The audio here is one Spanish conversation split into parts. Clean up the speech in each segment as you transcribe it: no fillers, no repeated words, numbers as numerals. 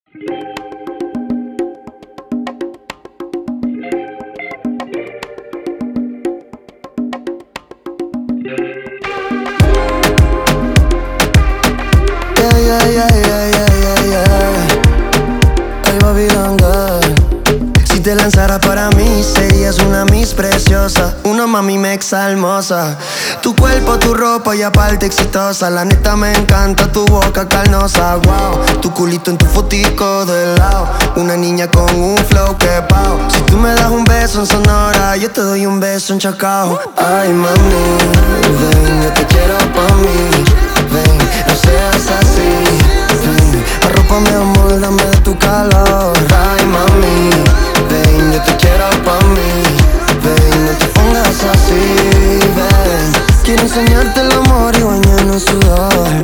Yeah, yeah, yeah, yeah, yeah, yeah. Ay, Babylon Girl. Si te lanzaras para mí, serías una Miss preciosa, una mami mexa hermosa. Tu cuerpo, tu ropa y aparte exitosa. La neta me encanta tu boca carnosa. Wow, tu culito en tu fotico de lado. Una niña con un flow que pao. Si tú me das un beso en Sonora, yo te doy un beso en Chacao. Ay, mami, ven, yo te quiero pa' mí. Ven, no seas así. Ven, arrópame, amor, dame de tu calor. Ay, mami, ven, yo te quiero pa' mí. Ven, no te pongas así. Ven, quiero enseñarte el amor y bañarnos en sudor.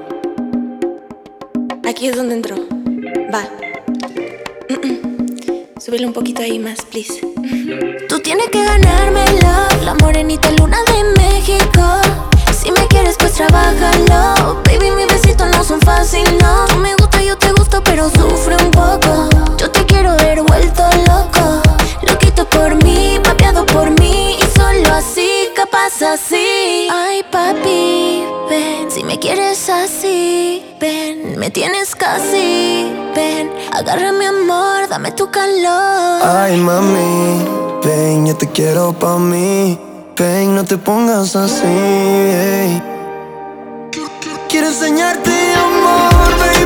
Aquí es donde entró. Va. Súbele un poquito ahí más, please. Tú tienes que ganármelo, la morenita luna de México. Si me quieres, pues trabájalo. Baby, mis besitos no son fáciles, no. Tú me gusta, yo te gusto, pero sufre un poco. Yo te quiero ver vuelto loco. Loquito por mí, papeado por mí. Y solo así, capaz así. Ay, papi, ven, si me quieres así. Ven, me tienes casi. Ven, agarra mi amor, dame tu calor. Ay, mami, ven, yo te quiero pa' mí. Ven, no te pongas así. Quiero enseñarte amor, baby.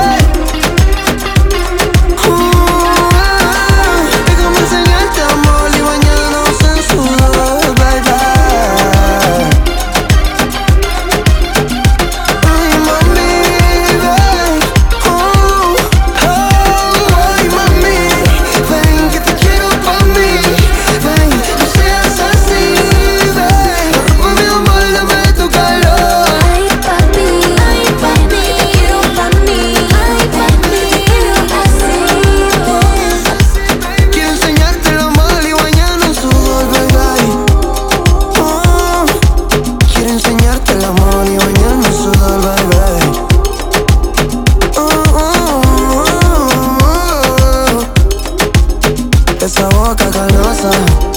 Déjame enseñarte amor y bañarnos en sudor, baby. Ay, mami, ven. Ay, mami, ven, que te quiero pa' mí. Ven, no seas así, ven. Arrópame, amor, dame tu calor. Ay, papi, te quiero pa' mí. Ay, papi, te quiero así. Quiero enseñarte el amor y bañarnos en sudor, baby. Quiero enseñarte el amor y bañarnos en sudor, baby. Esa boca canosa.